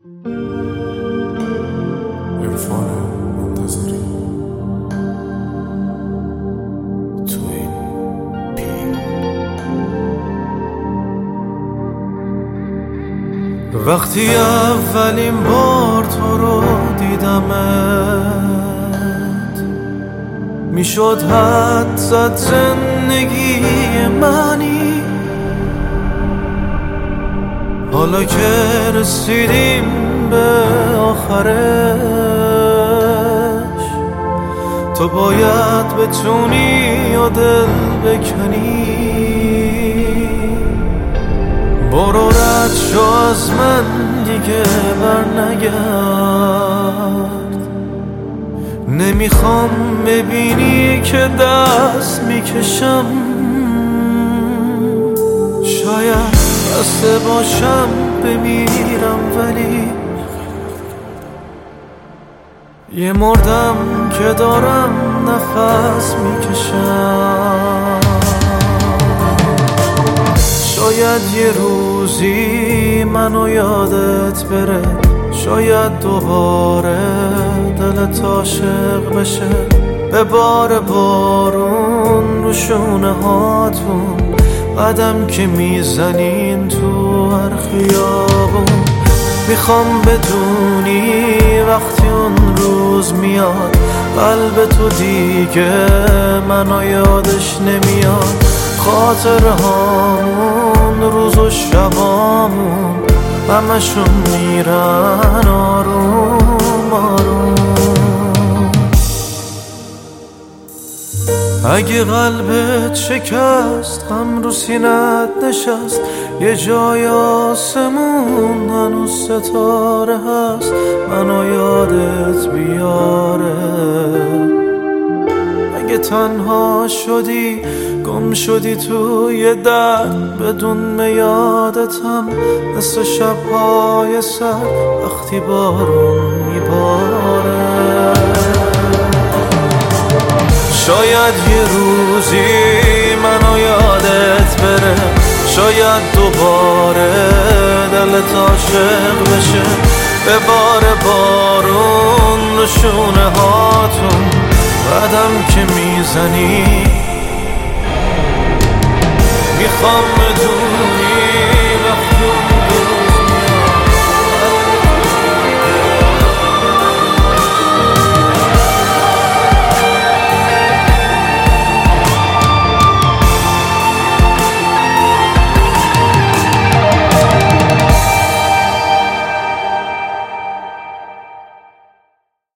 عرفان منتظری تو این پی. وقتی اولین بار تو رو دیدمت میشد حد زد زندگی منی. حالا که رسیدیم به آخرش تو باید بتونی و دل بکنی. برو رد شو از من دیگه برنگرد. نمیخوام ببینی که دست میکشم. شاید بسته باشم بمیرم ولی یه مردم که دارم نفس میکشم. شاید یه روزی منو یادت بره. شاید دوباره دلت عاشق بشه. به بار بارون رو شونه هاتون قدم که میزنین تو هر خیابون. میخوام بدونی وقتی اون روز میاد قلب تو دیگه منو یادش نمیاد. خاطره هامون روز و شبامون همشون میرن آروم آروم. اگه قلبت شکست غم رو سینت نشست یه جای آسمون هنوز ستاره هست منو یادت بیاره. اگه تنها شدی گم شدی توی درد بدون یادتم مثل شبهای سر وقتی بارون میباره. شاید یه روزی منو یادت بره. شاید دوباره دلت عاشق بشه. به بار بارون نشونه هاتون قدم که میزنی. میخوام بدونی